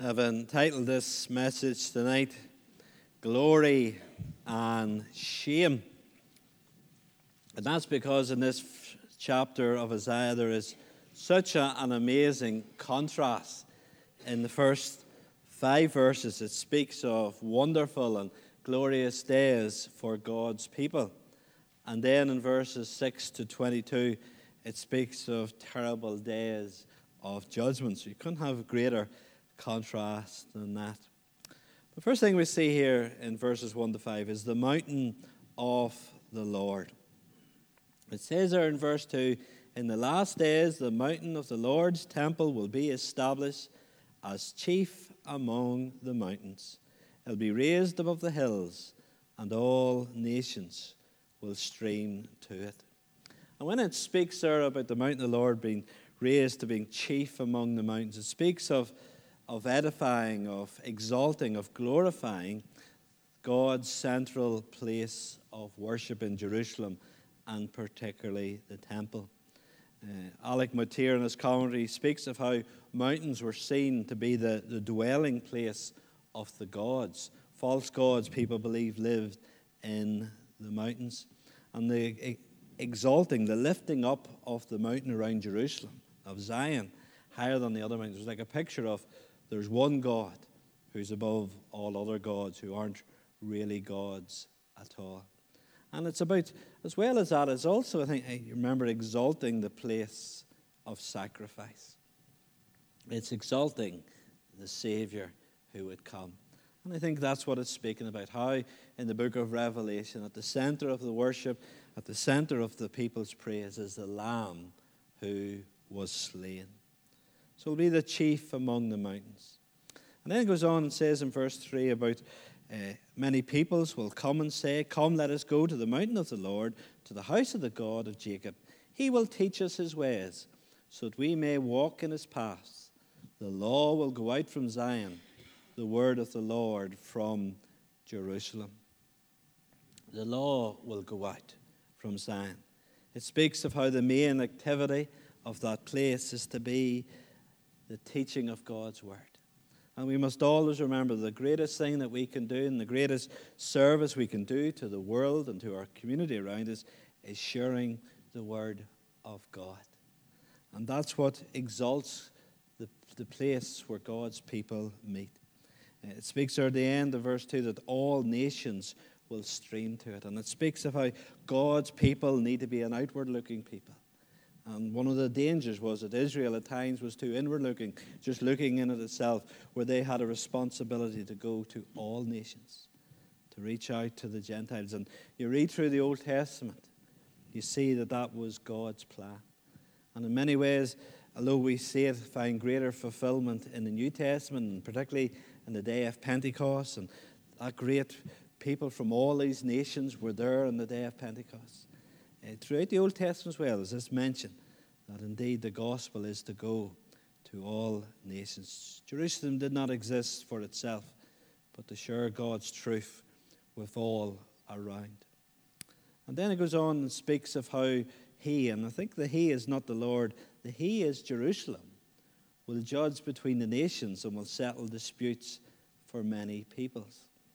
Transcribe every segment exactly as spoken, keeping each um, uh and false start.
I've entitled this message tonight, Glory and Shame. And that's because in this f- chapter of Isaiah there is such a, an amazing contrast. In the first five verses it speaks of wonderful and glorious days for God's people. And then in verses six to twenty-two it speaks of terrible days of judgment. So you couldn't have a greater contrast than that. The first thing we see here in verses one to five is the mountain of the Lord. It says there in verse two, in the last days the mountain of the Lord's temple will be established as chief among the mountains. It will be raised above the hills, and all nations will stream to it. And when it speaks there about the mountain of the Lord being raised to being chief among the mountains, it speaks of of edifying, of exalting, of glorifying God's central place of worship in Jerusalem, and particularly the temple. Uh, Alec Motyer in his commentary speaks of how mountains were seen to be the, the dwelling place of the gods. False gods, people believe, lived in the mountains. And the exalting, the lifting up of the mountain around Jerusalem, of Zion, higher than the other mountains, was like a picture of there's one God who's above all other gods who aren't really gods at all. And it's about, as well as that, it's also, I think, I remember, exalting the place of sacrifice. It's exalting the Savior who would come. And I think that's what it's speaking about, how in the book of Revelation, at the center of the worship, at the center of the people's praise, is the Lamb who was slain. So he'll be the chief among the mountains. And then it goes on and says in verse three about uh, many peoples will come and say, come, let us go to the mountain of the Lord, to the house of the God of Jacob. He will teach us his ways, so that we may walk in his paths. The law will go out from Zion, the word of the Lord from Jerusalem. The law will go out from Zion. It speaks of how the main activity of that place is to be the teaching of God's word. And we must always remember the greatest thing that we can do and the greatest service we can do to the world and to our community around us is sharing the word of God. And that's what exalts the, the place where God's people meet. It speaks there at the end of verse two that all nations will stream to it. And it speaks of how God's people need to be an outward-looking people. And one of the dangers was that Israel at times was too inward-looking, just looking in at itself, where they had a responsibility to go to all nations, to reach out to the Gentiles. And you read through the Old Testament, you see that that was God's plan. And in many ways, although we see it find greater fulfillment in the New Testament, and particularly in the day of Pentecost, and that great people from all these nations were there on the day of Pentecost. Uh, throughout the Old Testament as well, as it's mentioned, that indeed the gospel is to go to all nations. Jerusalem did not exist for itself, but to share God's truth with all around. And then it goes on and speaks of how he, and I think the he is not the Lord, the he is Jerusalem, will judge between the nations and will settle disputes for many peoples.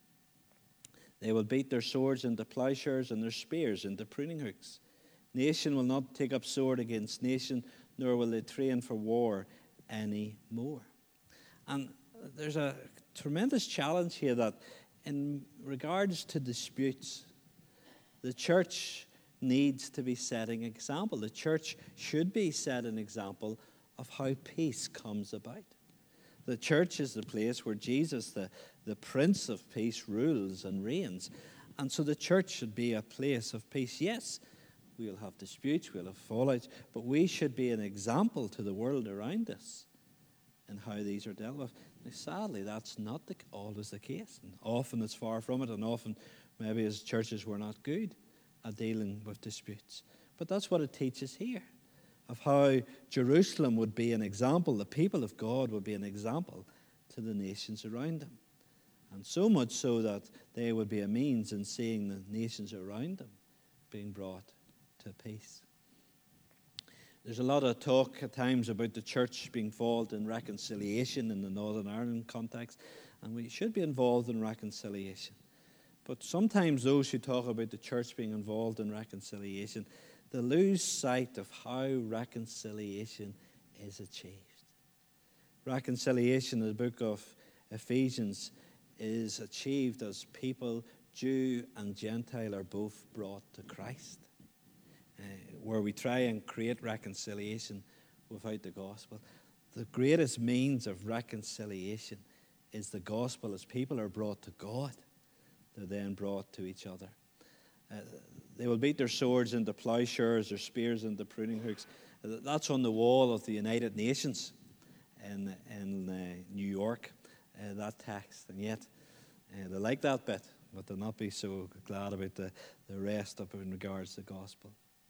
They will beat their swords into plowshares and their spears into pruning hooks. Nation will not take up sword against nation, nor will they train for war any more. And there's a tremendous challenge here that in regards to disputes, the church needs to be setting an example. The church should be setting an example of how peace comes about. The church is the place where Jesus, the, the Prince of Peace, rules and reigns. And so the church should be a place of peace. Yes, we'll have disputes, we'll have fallouts, but we should be an example to the world around us in how these are dealt with. Now, sadly, that's not the, always the case. And often it's far from it, and often maybe as churches we're not good at dealing with disputes. But that's what it teaches here, of how Jerusalem would be an example, the people of God would be an example to the nations around them. And so much so that they would be a means in seeing the nations around them being brought to peace. There's a lot of talk at times about the church being involved in reconciliation in the Northern Ireland context, and we should be involved in reconciliation. But sometimes those who talk about the church being involved in reconciliation, they lose sight of how reconciliation is achieved. Reconciliation in the book of Ephesians is achieved as people, Jew and Gentile, are both brought to Christ. Uh, where we try and create reconciliation without the gospel. The greatest means of reconciliation is the gospel. As people are brought to God, they're then brought to each other. Uh, they will beat their swords into plowshares, their spears into pruning hooks. Uh, that's on the wall of the United Nations in, in uh, New York, uh, that text. And yet, uh, they like that bit, but they'll not be so glad about the, the rest of it in regards to the gospel.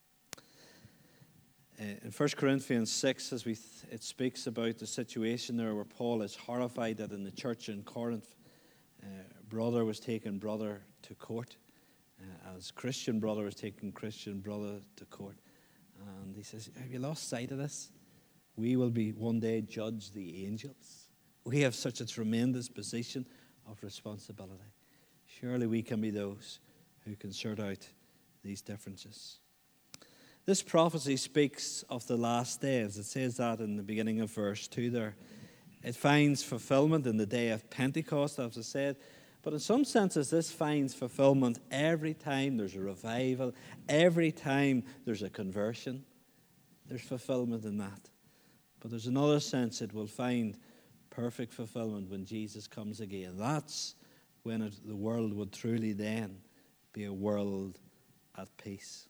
Uh, in First Corinthians six, as we th- it speaks about the situation there where Paul is horrified that in the church in Corinth, uh, brother was taking brother to court, uh, as Christian brother was taking Christian brother to court. And he says, have you lost sight of this? We will be one day judge the angels. We have such a tremendous position of responsibility. Surely we can be those who can sort out these differences. This prophecy speaks of the last days. It says that in the beginning of verse two there. It finds fulfillment in the day of Pentecost, as I said. But in some senses, this finds fulfillment every time there's a revival, every time there's a conversion. There's fulfillment in that. But there's another sense it will find perfect fulfillment when Jesus comes again. That's when it, the world would truly then be a world at peace.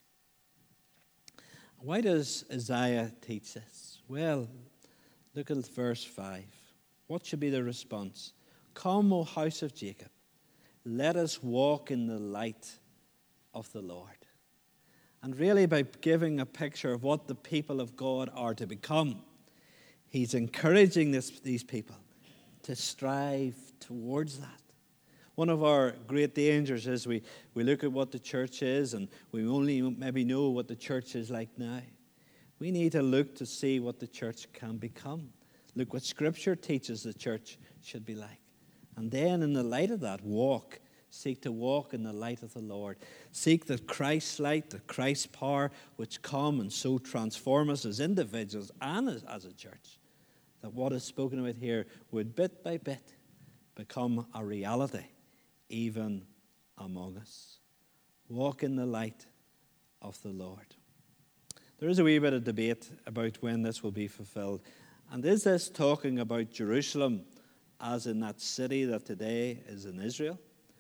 Why does Isaiah teach this? Well, look at verse five. What should be the response? Come, O house of Jacob, let us walk in the light of the Lord. And really, by giving a picture of what the people of God are to become, he's encouraging this, these people to strive towards that. One of our great dangers is we, we look at what the church is and we only maybe know what the church is like now. We need to look to see what the church can become. Look what Scripture teaches the church should be like. And then in the light of that, walk. Seek to walk in the light of the Lord. Seek the Christ's light, the Christ's power, which come and so transform us as individuals and as, as a church. That what is spoken about here would bit by bit become a reality, even among us. Walk in the light of the Lord. There is a wee bit of debate about when this will be fulfilled. And is this talking about Jerusalem as in that city that today is in Israel?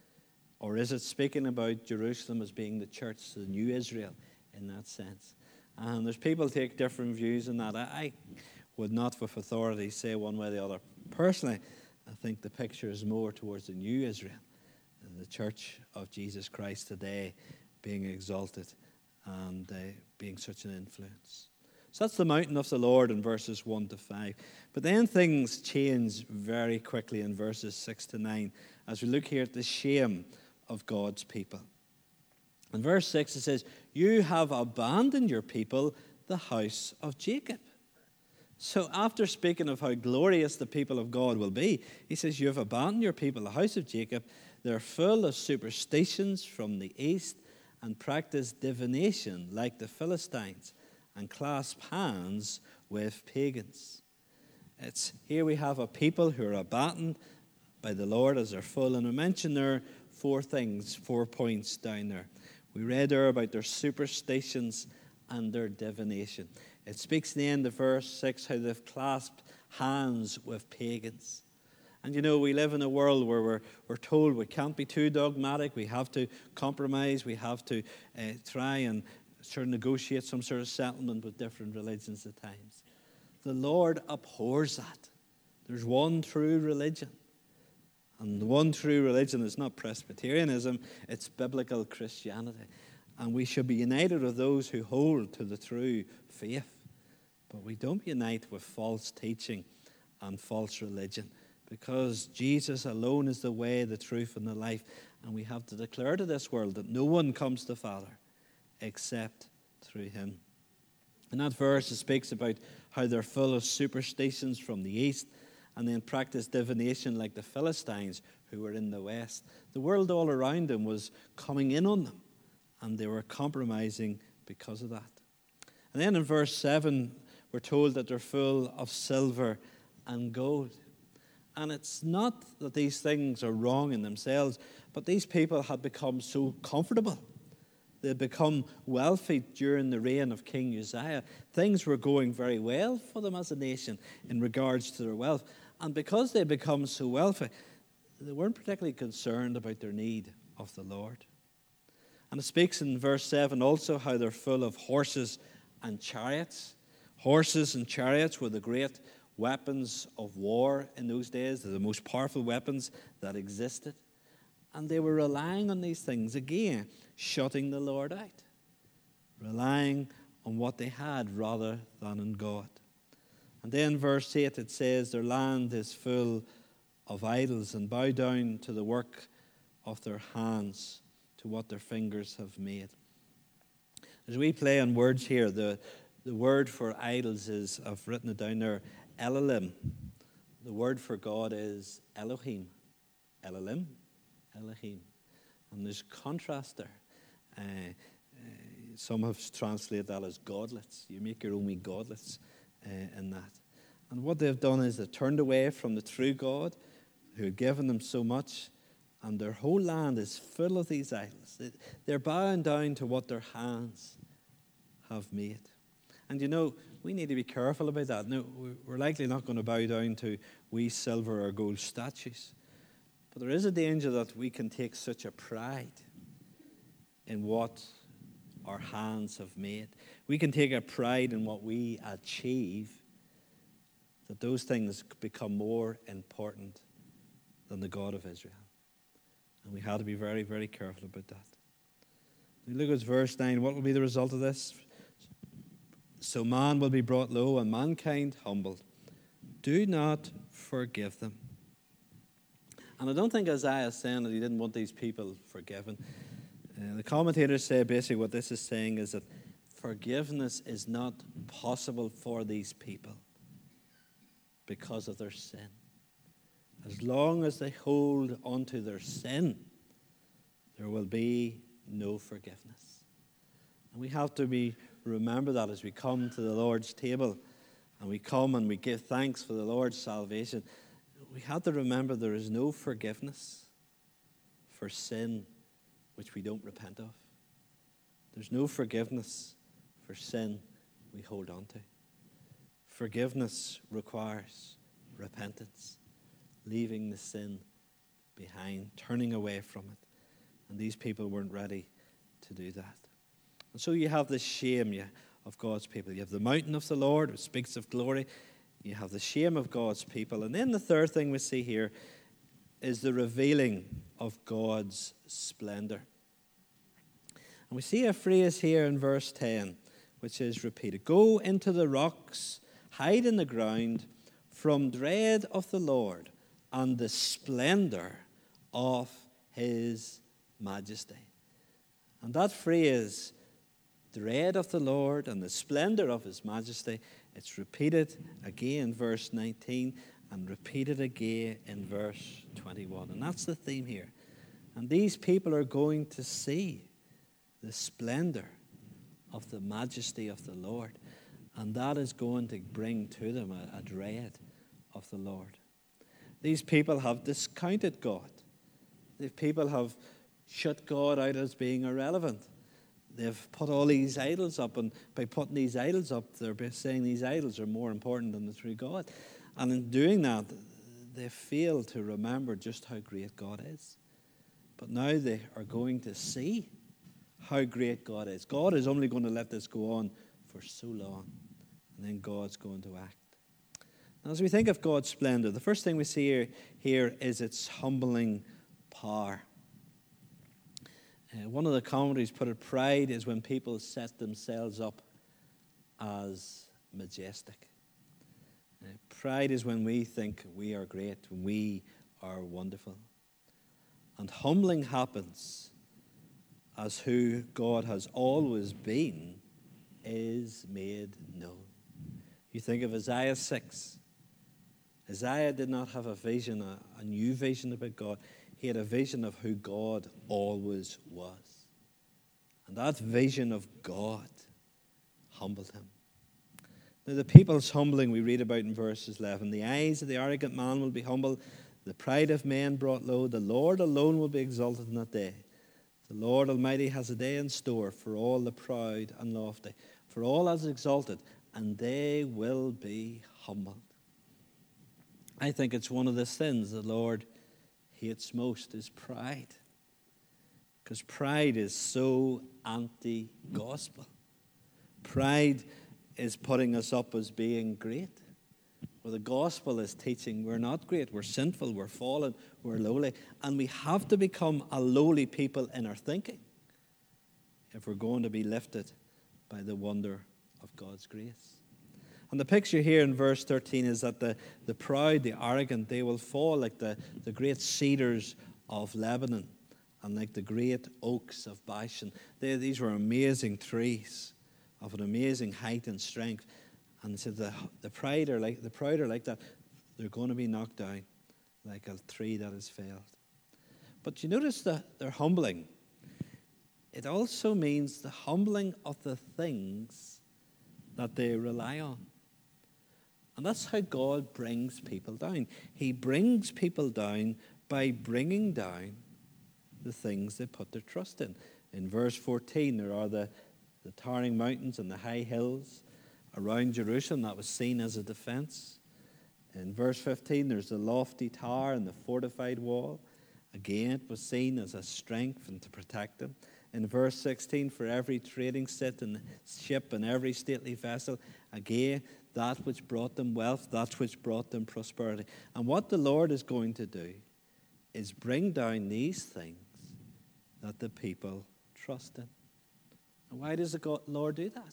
Or is it speaking about Jerusalem as being the church, the new Israel, in that sense? And there's people take different views on that. I, I would not with authority say one way or the other. Personally, I think the picture is more towards the new Israel, the church of Jesus Christ today being exalted and uh, being such an influence. So that's the mountain of the Lord in verses one to five. But then things change very quickly in verses six to nine as we look here at the shame of God's people. In verse six it says, you have abandoned your people, the house of Jacob. So after speaking of how glorious the people of God will be, he says, you have abandoned your people, the house of Jacob. They're full of superstitions from the east and practice divination like the Philistines and clasp hands with pagans. It's here we have a people who are abandoned by the Lord as they're full. And I mentioned there four things, four points down there. We read there about their superstitions and their divination. It speaks in the end of verse six how they've clasped hands with pagans. And you know, we live in a world where we're, we're told we can't be too dogmatic, we have to compromise, we have to uh, try and sort of negotiate some sort of settlement with different religions at times. The Lord abhors that. There's one true religion. And the one true religion is not Presbyterianism, it's biblical Christianity. And we should be united with those who hold to the true faith. But we don't unite with false teaching and false religion, because Jesus alone is the way, the truth, and the life. And we have to declare to this world that no one comes to the Father except through him. In that verse, it speaks about how they're full of superstitions from the east and then practice divination like the Philistines who were in the west. The world all around them was coming in on them, and they were compromising because of that. And then in verse seven, we're told that they're full of silver and gold. And it's not that these things are wrong in themselves, but these people had become so comfortable. They had become wealthy during the reign of King Uzziah. Things were going very well for them as a nation in regards to their wealth. And because they had become so wealthy, they weren't particularly concerned about their need of the Lord. And it speaks in verse seven also how they're full of horses and chariots. Horses and chariots were the great weapons of war in those days. They're the most powerful weapons that existed. And they were relying on these things, again, shutting the Lord out. Relying on what they had rather than on God. And then verse eight, it says, their land is full of idols, and bow down to the work of their hands, to what their fingers have made. As we play on words here, the, the word for idols is, I've written it down there, Elohim. The word for God is Elohim. Elohim, Elohim. And there's contrast there. Uh, uh, some have translated that as godlets. You make your own wee godlets uh, in that. And what they've done is they've turned away from the true God who had given them so much, and their whole land is full of these idols. They're bowing down to what their hands have made. And you know, we need to be careful about that. No, we're likely not going to bow down to wee silver or gold statues. But there is a danger that we can take such a pride in what our hands have made. We can take a pride in what we achieve, that those things become more important than the God of Israel. And we have to be very, very careful about that. We look at verse nine. What will be the result of this? So man will be brought low and mankind humbled. Do not forgive them. And I don't think Isaiah is saying that he didn't want these people forgiven. Uh, the commentators say basically what this is saying is that forgiveness is not possible for these people because of their sin. As long as they hold onto their sin, there will be no forgiveness. And we have to be remember that as we come to the Lord's table and we come and we give thanks for the Lord's salvation. We have to remember there is no forgiveness for sin which we don't repent of. There's no forgiveness for sin we hold on to. Forgiveness requires repentance, leaving the sin behind, turning away from it. And these people weren't ready to do that. And so you have the shame yeah, of God's people. You have the mountain of the Lord, which speaks of glory. You have the shame of God's people. And then the third thing we see here is the revealing of God's splendor. And we see a phrase here in verse ten, which is repeated. Go into the rocks, hide in the ground, from dread of the Lord and the splendor of his majesty. And that phrase, dread of the Lord and the splendor of his majesty, it's repeated again in verse nineteen and repeated again in verse twenty-one. And that's the theme here. And these people are going to see the splendor of the majesty of the Lord. And that is going to bring to them a, a dread of the Lord. These people have discounted God. These people have shut God out as being irrelevant. They've put all these idols up, and by putting these idols up, they're saying these idols are more important than the true God. And in doing that, they fail to remember just how great God is. But now they are going to see how great God is. God is only going to let this go on for so long, and then God's going to act. Now, as we think of God's splendor, the first thing we see here, here is its humbling power. Uh, one of the commentaries put it, pride is when people set themselves up as majestic. Uh, pride is when we think we are great, when we are wonderful. And humbling happens as who God has always been is made known. You think of Isaiah six. Isaiah did not have a vision, a, a new vision about God. He had a vision of who God always was. And that vision of God humbled him. Now, the people's humbling we read about in verses eleven. The eyes of the arrogant man will be humbled. The pride of men brought low. The Lord alone will be exalted in that day. The Lord Almighty has a day in store for all the proud and lofty, for all as exalted, and they will be humbled. I think it's one of the sins the Lord hates most is pride. Because pride is so anti-gospel. Pride is putting us up as being great. Well, the gospel is teaching we're not great, we're sinful, we're fallen, we're lowly. And we have to become a lowly people in our thinking if we're going to be lifted by the wonder of God's grace. And the picture here in verse thirteen is that the, the proud, the arrogant, they will fall like the, the great cedars of Lebanon and like the great oaks of Bashan. They, these were amazing trees of an amazing height and strength. And he said the, the pride are like the proud are like that. They're going to be knocked down like a tree that has failed. But you notice that they're humbling. It also means the humbling of the things that they rely on. And that's how God brings people down. He brings people down by bringing down the things they put their trust in. In verse fourteen, there are the, the towering mountains and the high hills around Jerusalem that was seen as a defense. In verse fifteen, there's the lofty tower and the fortified wall. Again, it was seen as a strength and to protect them. In verse sixteen, for every trading ship and ship and every stately vessel, again, that which brought them wealth, that which brought them prosperity. And what the Lord is going to do is bring down these things that the people trust in. And why does the Lord do that?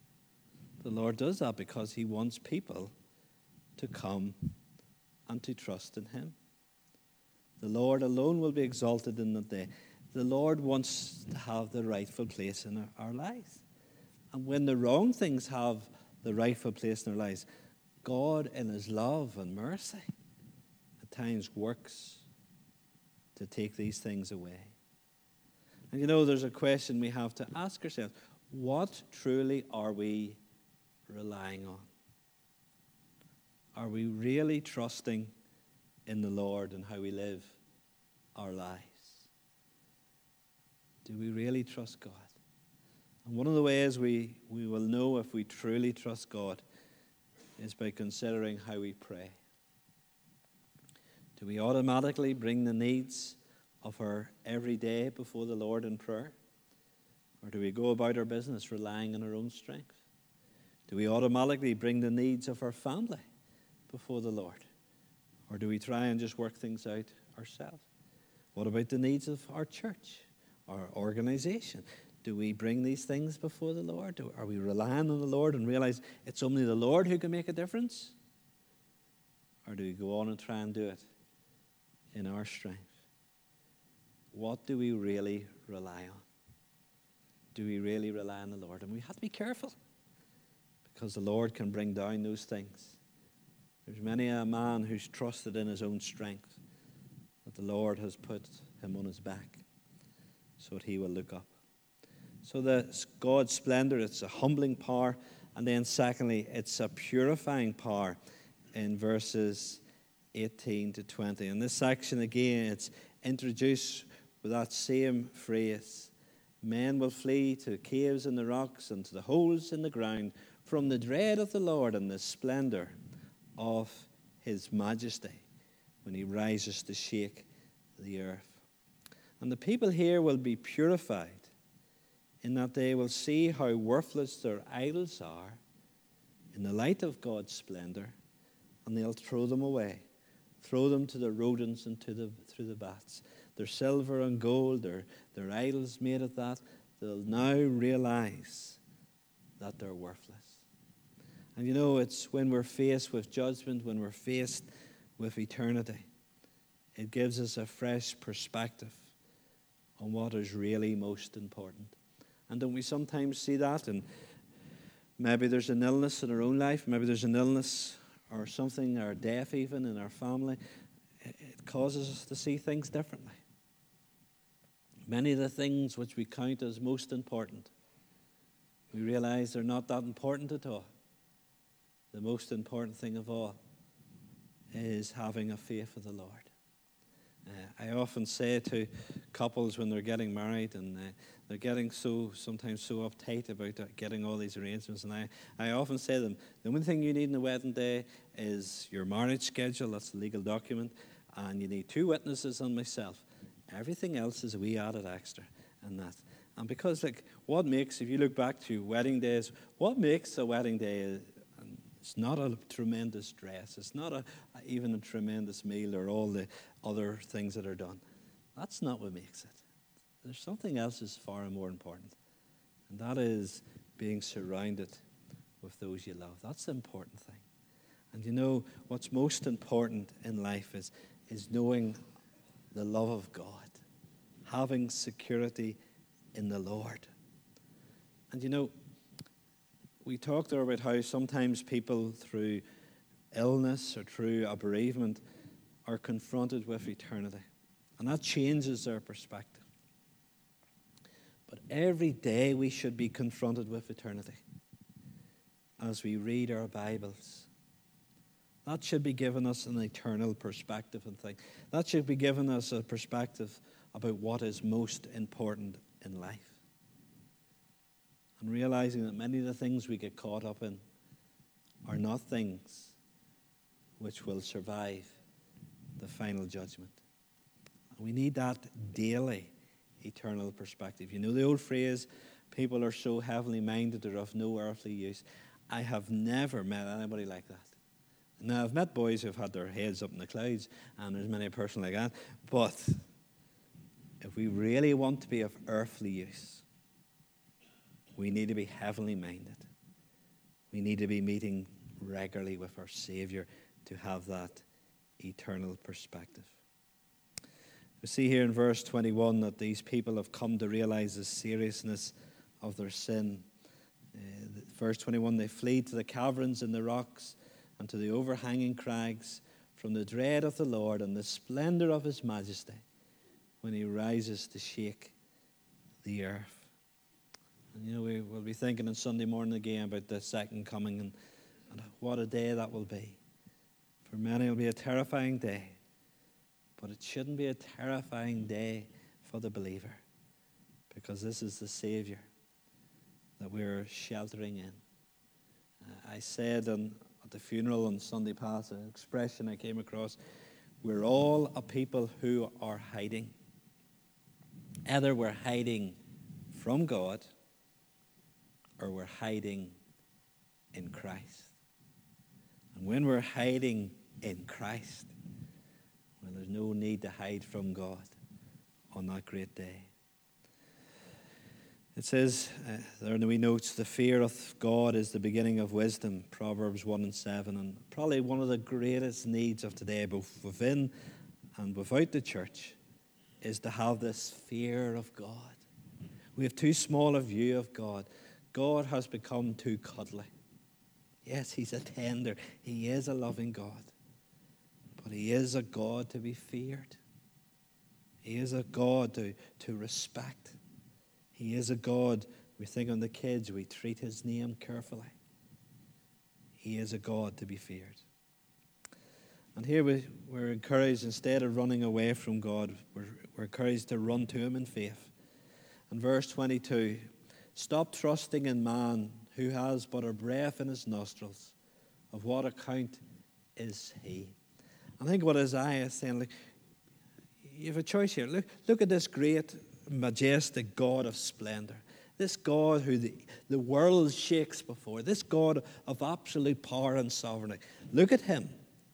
The Lord does that because he wants people to come and to trust in him. The Lord alone will be exalted in that day. The Lord wants to have the rightful place in our, our lives. And when the wrong things have the rightful place in our lives, God in his love and mercy at times works to take these things away. And you know, there's a question we have to ask ourselves. What truly are we relying on? Are we really trusting in the Lord and how we live our lives? Do we really trust God? And one of the ways we, we will know if we truly trust God is by considering how we pray. Do we automatically bring the needs of our everyday before the Lord in prayer? Or do we go about our business relying on our own strength? Do we automatically bring the needs of our family before the Lord? Or do we try and just work things out ourselves? What about the needs of our church, our organization? Do we bring these things before the Lord? Do, are we relying on the Lord and realize it's only the Lord who can make a difference? Or do we go on and try and do it in our strength? What do we really rely on? Do we really rely on the Lord? And we have to be careful, because the Lord can bring down those things. There's many a man who's trusted in his own strength, that the Lord has put him on his back so that he will look up. So the God's splendor, it's a humbling power. And then secondly, it's a purifying power in verses eighteen to twenty. In this section again, it's introduced with that same phrase. Men will flee to caves in the rocks and to the holes in the ground from the dread of the Lord and the splendor of his majesty when he rises to shake the earth. And the people here will be purified in that they will see how worthless their idols are in the light of God's splendor, and they'll throw them away, throw them to the rodents and to the through the bats. Their silver and gold, their, their idols made of that, they'll now realize that they're worthless. And you know, it's when we're faced with judgment, when we're faced with eternity, it gives us a fresh perspective on what is really most important. And don't we sometimes see that in Maybe there's an illness in our own life. Maybe there's an illness or something, or death even in our family. It causes us to see things differently. Many of the things which we count as most important, we realize they're not that important at all. The most important thing of all is having a faith of the Lord. Uh, I often say to couples when they're getting married, and uh, they're getting so sometimes so uptight about uh, getting all these arrangements, and I, I often say to them, the only thing you need on the wedding day is your marriage schedule. That's a legal document, and you need two witnesses and myself. Everything else is a wee added extra, and that. And because, like, what makes, if you look back to wedding days, what makes a wedding day? And it's not a tremendous dress. It's not a, even a tremendous meal or all the other things that are done. That's not what makes it. There's something else that's far more important, and that is being surrounded with those you love. That's the important thing. And you know, what's most important in life is, is knowing the love of God, having security in the Lord. And you know, we talked there about how sometimes people through illness or through a bereavement are confronted with eternity. And that changes their perspective. But every day we should be confronted with eternity as we read our Bibles. That should be giving us an eternal perspective and thing. That should be giving us a perspective about what is most important in life. And realizing that many of the things we get caught up in are not things which will survive the final judgment. And we need that daily eternal perspective. You know the old phrase, people are so heavenly minded they're of no earthly use. I have never met anybody like that. Now, I've met boys who've had their heads up in the clouds, and there's many a person like that. But if we really want to be of earthly use, we need to be heavenly minded. We need to be meeting regularly with our Savior to have that eternal perspective. We see here in verse twenty-one that these people have come to realize the seriousness of their sin. Uh, verse twenty-one, they flee to the caverns in the rocks and to the overhanging crags from the dread of the Lord and the splendor of his majesty when he rises to shake the earth. And you know, we will be thinking on Sunday morning again about the second coming, and, and what a day that will be. For many it will be a terrifying day, but it shouldn't be a terrifying day for the believer, because this is the Savior that we're sheltering in. Uh, I said on, at the funeral on Sunday past, an expression I came across, we're all a people who are hiding. Either we're hiding from God or we're hiding in Christ. And when we're hiding in Christ, well, there's no need to hide from God on that great day. It says uh, there in the wee notes, the fear of God is the beginning of wisdom, Proverbs one and seven. And probably one of the greatest needs of today, both within and without the church, is to have this fear of God. We have too small a view of God. God has become too cuddly. Yes, he's a tender. He is a loving God. But he is a God to be feared. He is a God to, to respect. He is a God, we think on the kids, we treat his name carefully. He is a God to be feared. And here we, we're encouraged, instead of running away from God, we're, we're encouraged to run to him in faith. And verse twenty-two, stop trusting in man who has but a breath in his nostrils. Of what account is he? I think what Isaiah is saying, like, you have a choice here. Look, look at this great, majestic God of splendor. This God who the, the world shakes before. This God of absolute power and sovereignty. Look at him.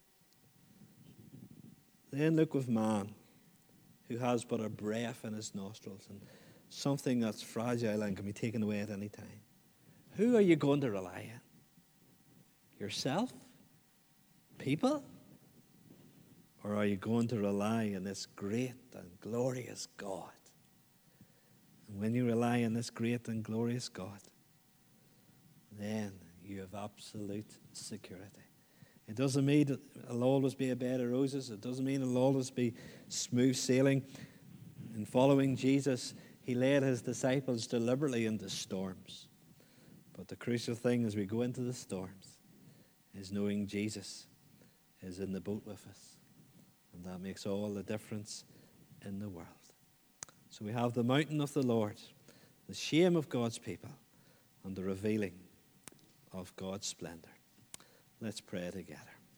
Then look with man who has but a breath in his nostrils and something that's fragile and can be taken away at any time. Who are you going to rely on? Yourself? People? Or are you going to rely on this great and glorious God? And when you rely on this great and glorious God, then you have absolute security. It doesn't mean it'll always be a bed of roses. It doesn't mean it'll always be smooth sailing. In following Jesus, he led his disciples deliberately into storms. But the crucial thing as we go into the storms is knowing Jesus is in the boat with us. And that makes all the difference in the world. So we have the mountain of the Lord, the shame of God's people, and the revealing of God's splendor. Let's pray together.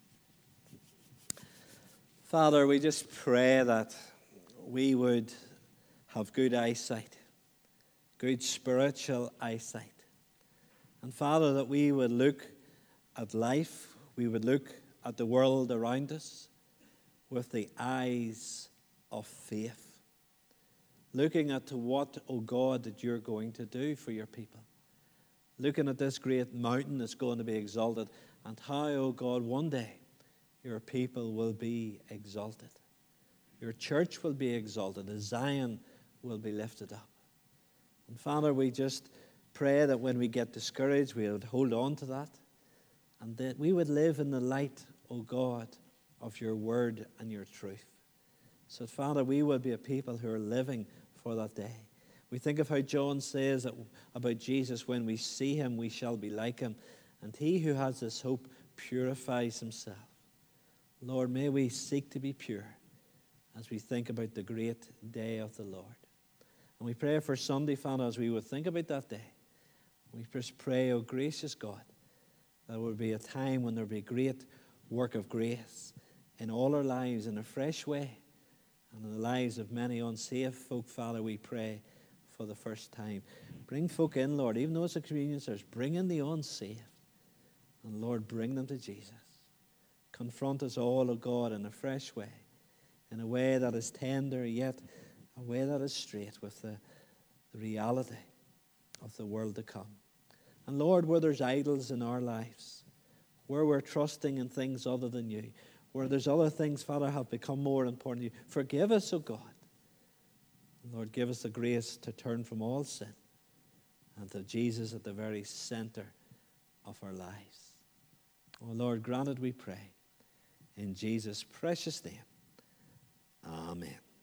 Father, we just pray that we would have good eyesight, good spiritual eyesight. And Father, that we would look at life, we would look at the world around us with the eyes of faith. Looking at to what, oh God, that you're going to do for your people. Looking at this great mountain that's going to be exalted, and how, oh God, one day your people will be exalted. Your church will be exalted. As Zion will be lifted up. And Father, we just pray that when we get discouraged, we would hold on to that. And that we would live in the light, O God, of your word and your truth. So, Father, we will be a people who are living for that day. We think of how John says that about Jesus, when we see him, we shall be like him. And he who has this hope purifies himself. Lord, may we seek to be pure as we think about the great day of the Lord. And we pray for Sunday, Father, as we would think about that day. We just pray, oh gracious God, that there will be a time when there will be great work of grace in all our lives in a fresh way. And in the lives of many unsafe folk, Father, we pray for the first time. Bring folk in, Lord, even though it's a communion service, bring in the unsaved. And Lord, bring them to Jesus. Confront us all, O God, in a fresh way, in a way that is tender, yet a way that is straight with the, the reality of the world to come. And Lord, where there's idols in our lives, where we're trusting in things other than you, where there's other things, Father, have become more important to you, forgive us, O God. Lord, give us the grace to turn from all sin and to Jesus at the very center of our lives. Oh Lord, grant it, we pray. In Jesus' precious name. Amen.